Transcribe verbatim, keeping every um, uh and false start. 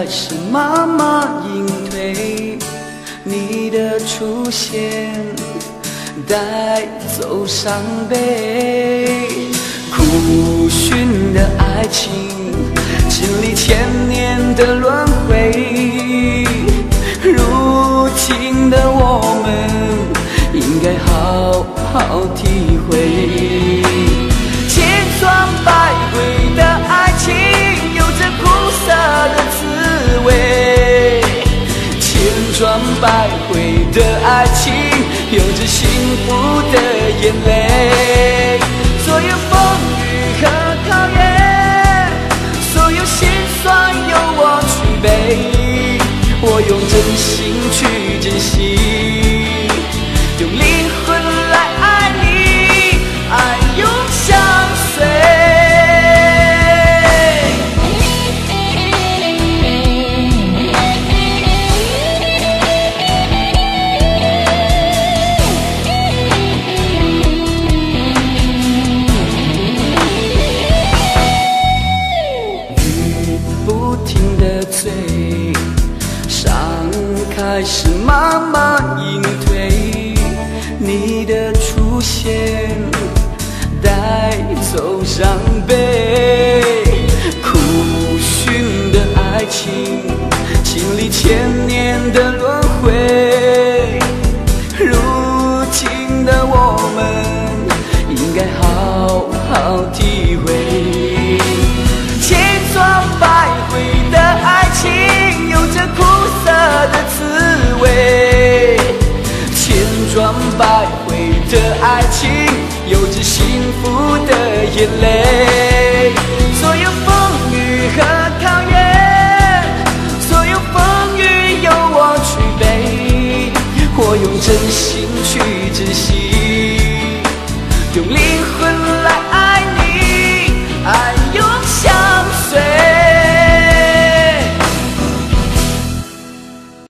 开始慢慢隐退，你的出现带走伤悲，苦寻的爱情经历千年的轮回，如今的我们应该好好体会，千疮百孔的爱情有着苦涩的滋味，千疮百孔的爱情有着幸福的眼泪，所有风雨和考验，所有心酸由我去背，我用真心去珍惜，用灵魂来爱你，爱永相随。雨不停地催，伤开始慢慢隐退，你的出现带走伤悲，苦寻的爱情经历千年的轮回，如今的我们应该好好体